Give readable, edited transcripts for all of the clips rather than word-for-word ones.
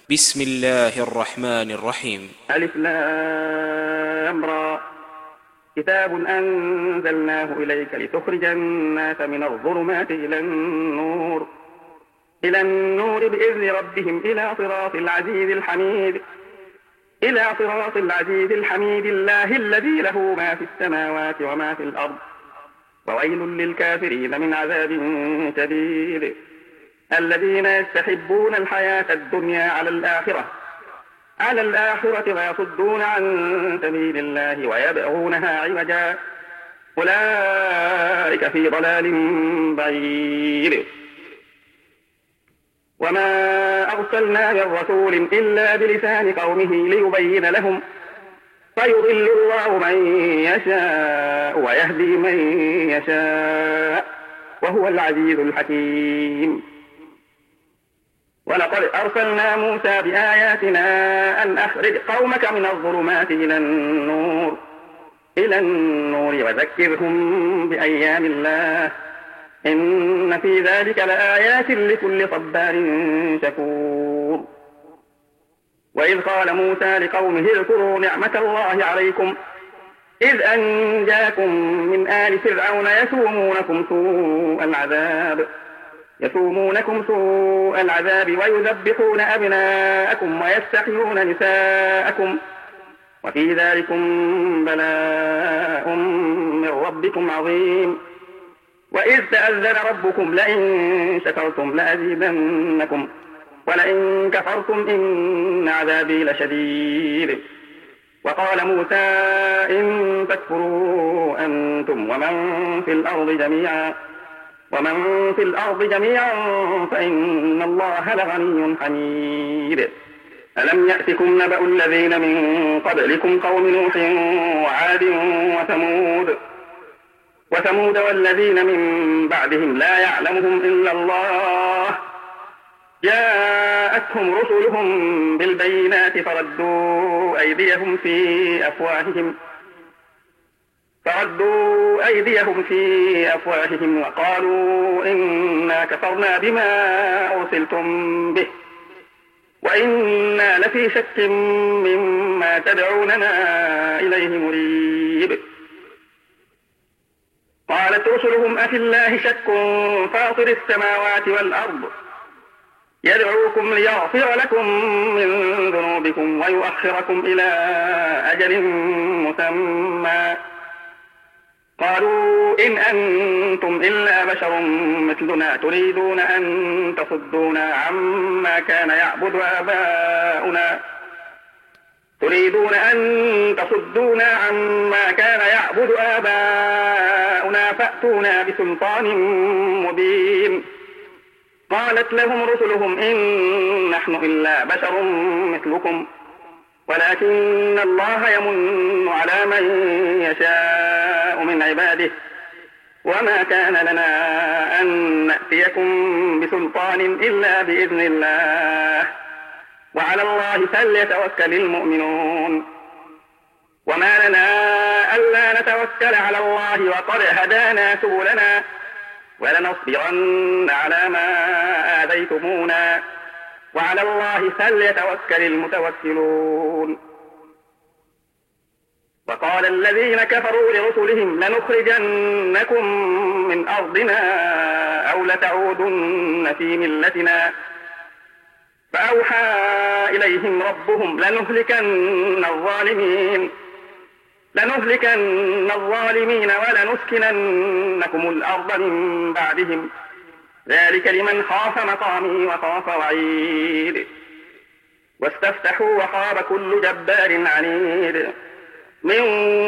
بسم الله الرحمن الرحيم. ألف لام را. كتاب أنزلناه إليك لتخرج الناس من الظلمات إلى النور بإذن ربهم إلى صراط العزيز الحميد الله الذي له ما في السماوات وما في الأرض وويل للكافرين من عذاب شديد. الذين يستحبون الحياة الدنيا على الآخرة ويصدون عن سبيل الله ويبغونها عوجا أولئك في ضلال بعيد. وما أرسلنا من رسول إلا بلسان قومه ليبين لهم فيضل الله من يشاء ويهدي من يشاء وهو العزيز الحكيم. ولقد أرسلنا موسى بآياتنا أن أخرج قومك من الظلمات إلى النور وذكرهم بأيام الله إن في ذلك لآيات لكل صبار شكور. وإذ قال موسى لقومه اذكروا نعمة الله عليكم إذ أنجاكم من آل فرعون يسومونكم سوء العذاب ويذبحون أبناءكم ويستحيون نساءكم وفي ذلكم بلاء من ربكم عظيم. وإذ تأذن ربكم لئن شكرتم لأزيدنكم ولئن كفرتم إن عذابي لشديد. وقال موسى إن تكفروا أنتم ومن في الأرض جميعا فإن الله لغني حميد. ألم يأتكم نبأ الذين من قبلكم قوم نوح وعاد وثمود والذين من بعدهم لا يعلمهم إلا الله جاءتهم رسلهم بالبينات فردوا أيديهم في أفواههم وقالوا إنا كفرنا بما أرسلتم به وإنا لفي شك مما تدعوننا إليه مريب. قالت رسلهم أفي الله شك فاطر السماوات والأرض يدعوكم ليغفر لكم من ذنوبكم ويؤخركم إلى أجل مسمى قالوا إن أنتم إلا بشر مثلنا تريدون أن تصدونا عما كان يعبد آباؤنا فأتونا بسلطان مبين. قالت لهم رسلهم إن نحن إلا بشر مثلكم ولكن الله يمن على من يشاء من عباده وما كان لنا أن نأتيكم بسلطان إلا بإذن الله وعلى الله فليتوكل المؤمنون. وما لنا ألا نتوكل على الله وقد هدانا سبلنا ولنصبرن على ما آذيتمونا وعلى الله فليتوكل المتوكلون. وقال الذين كفروا لرسلهم لنخرجنكم من أرضنا أو لتعودن في ملتنا فأوحى إليهم ربهم لنهلكن الظالمين ولنسكننكم الأرض من بعدهم ذلك لمن خاف مقامي وخاف وعيد. واستفتحوا وخاب كل جبار عنيد من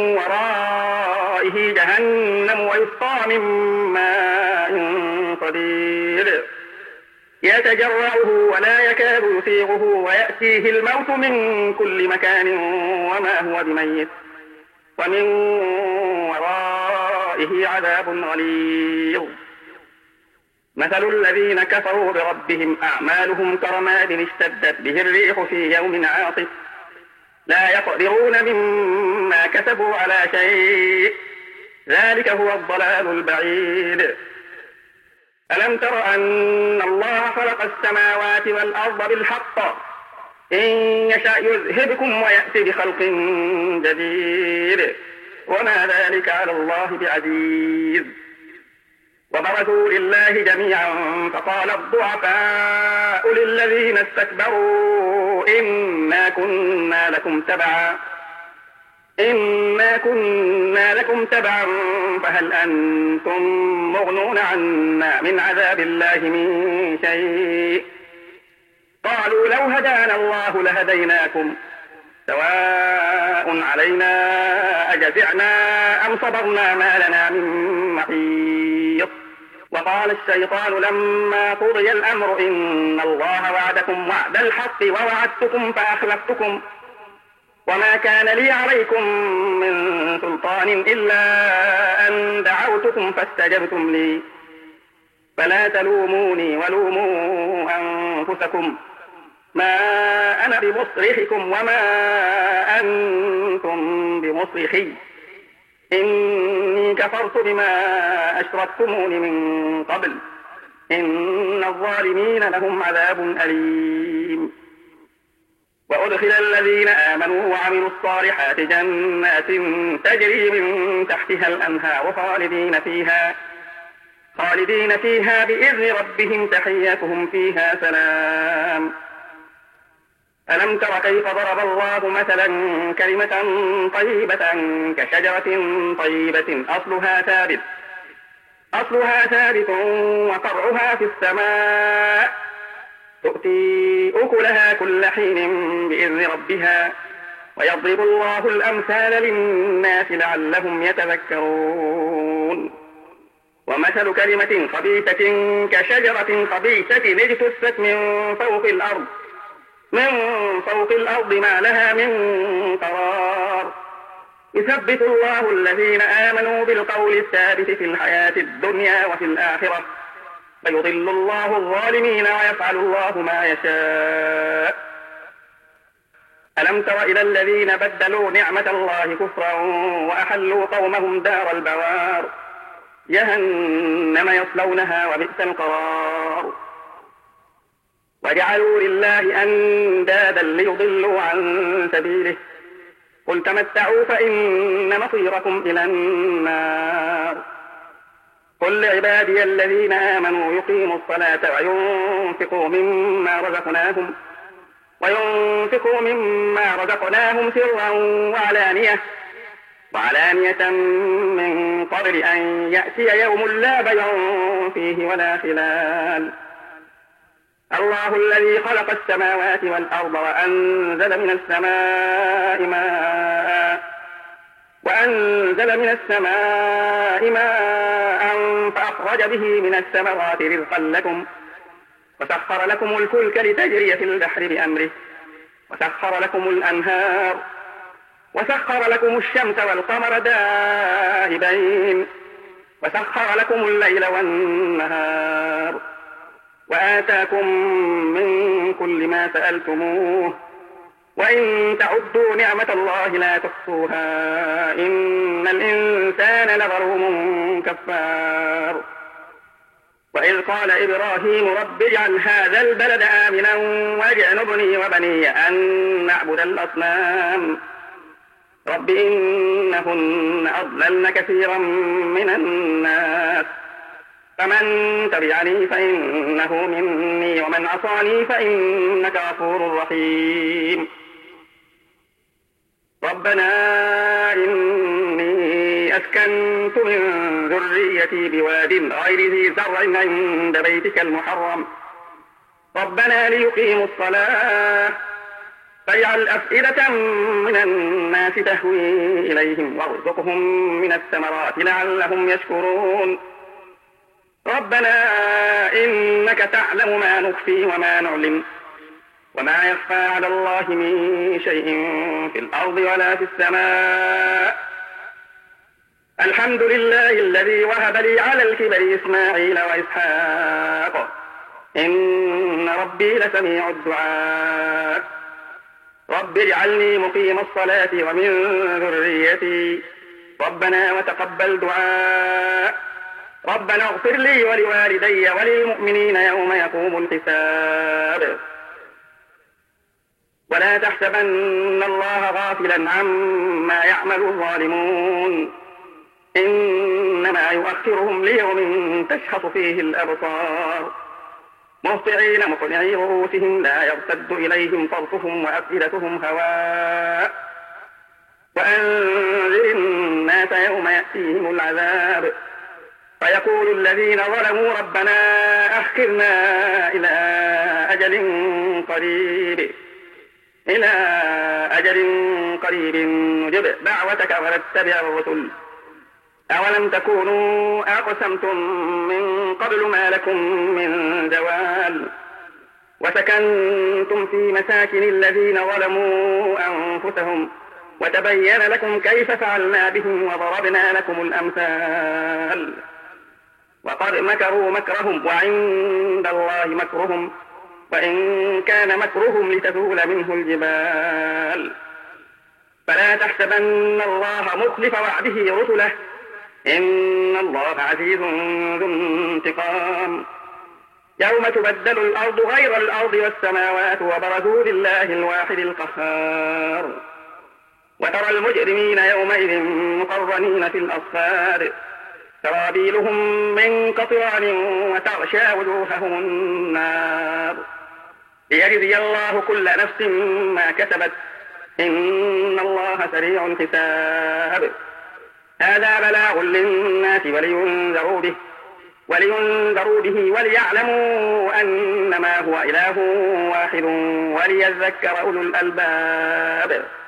ورائه جهنم ويسقى من ماء صديد يتجرعه ولا يكاد يسيغه ويأتيه الموت من كل مكان وما هو بميت ومن ورائه عذاب غليظ. مثل الذين كفروا بربهم أعمالهم كرماد اشتدت به الريح في يوم عاصف لا يقدرون مما كسبوا على شيء ذلك هو الضلال البعيد. ألم تر أن الله خلق السماوات والأرض بالحق إن يشأ يذهبكم ويأتي بخلق جديد وما ذلك على الله بعزيز. وبرزوا لله جميعا فقال الضعفاء للذين استكبروا إنا كنا لكم تبعا فهل أنتم مغنون عنا من عذاب الله من شيء. قالوا لو هدانا الله لهديناكم سواء علينا أجزعنا أم صبرنا ما لنا من محيص. وقال الشيطان لما قضي الأمر إن الله وعدكم وعد الحق ووعدتكم فأخلفتكم وما كان لي عليكم من سلطان إلا أن دعوتكم فاستجبتم لي فلا تلوموني ولوموا أنفسكم ما أنا بمصرخكم وما أنتم بمصرخي إني كفرت بما أشركتمون من قبل إن الظالمين لهم عذاب أليم. وأدخل الذين آمنوا وعملوا الصالحات جنات تجري من تحتها الأنهار خالدين فيها بإذن ربهم تحيتهم فيها سلام. ألم تر كيف ضرب الله مثلا كلمة طيبة كشجرة طيبة أصلها ثابت وفرعها في السماء تؤتي أكلها كل حين بإذن ربها ويضرب الله الأمثال للناس لعلهم يتذكرون. ومثل كلمة خبيثة كشجرة خبيثة اجتثت من فوق الأرض ما لها من قرار. يثبت الله الذين آمنوا بالقول الثابت في الحياة الدنيا وفي الآخرة ويضل الله الظالمين ويفعل الله ما يشاء. ألم تر إلى الذين بدلوا نعمة الله كفرا وأحلوا قومهم دار البوار جهنم يصلونها وبئس القرار. وجعلوا لله أندادا ليضلوا عن سبيله قل تمتعوا فإن مصيركم إلى النار. قل لعبادي الذين آمنوا يقيموا الصلاة وينفقوا مما رزقناهم سرا وعلانية من قبل أن يأتي يوم لا بيع فيه ولا خلال. الله الذي خلق السماوات والأرض وأنزل من السماء ماء فأخرج به من الثمرات رزقا لكم وسخر لكم الفلك لتجري في البحر بأمره وسخر لكم الأنهار وسخر لكم الشمس والقمر دائبين وسخر لكم الليل والنهار وآتاكم من كل ما سألتموه وإن تعدوا نعمة الله لا تحصوها إن الإنسان لظلوم كفار. وإذ قال إبراهيم رب اجعل هذا البلد آمنا واجنبني وبني أن نعبد الأصنام رب إنهن أضللن كثيرا من الناس فمن تبعني فإنه مني ومن عصاني فإنك غفور رحيم. ربنا إني أسكنت من ذريتي بواد غير ذي زرع عند بيتك المحرم ربنا ليقيموا الصلاة فاجعل أفئدة من الناس تهوي إليهم وارزقهم من الثمرات لعلهم يشكرون. ربنا إنك تعلم ما نخفي وما نعلن وما يخفى على الله من شيء في الأرض ولا في السماء. الحمد لله الذي وهب لي على الكبر إسماعيل وإسحاق إن ربي لسميع الدعاء. رب اجعلني مقيم الصلاة ومن ذريتي ربنا وتقبل دعاء. ربنا اغفر لي ولوالدي وللمؤمنين يوم يقوم الحساب. ولا تحسبن الله غافلا عما يعمل الظالمون إنما يؤخرهم ليوم تشخص فيه الأبصار مهطعين مقنعي رؤوسهم لا يرتد إليهم طرفهم وأفئدتهم هواء وأنذر الناس يوم يأتيهم العذاب فيقول الذين ظلموا ربنا أخرنا إلى أجل قريب نجب دعوتك ونتبع الرسل أولم تكونوا أقسمتم من قبل ما لكم من زوال وسكنتم في مساكن الذين ظلموا أنفسهم وتبين لكم كيف فعلنا بهم وضربنا لكم الأمثال وقد مكروا مكرهم وعند الله مكرهم وإن كان مكرهم لتزول منه الجبال فلا تحسبن الله مخلف وعده رسله إن الله عزيز ذو انتقام يوم تبدل الأرض غير الأرض والسماوات وبرزوا لله الواحد القهار وترى المجرمين يومئذ مقرنين في الأصفاد سرابيلهم من قطران وتغشى وجوههم النار ليجزي الله كل نفس ما كسبت إن الله سريع الحساب هذا بلاغ للناس ولينذروا به وليعلموا أنما هو إله واحد وليذكر أولو الألباب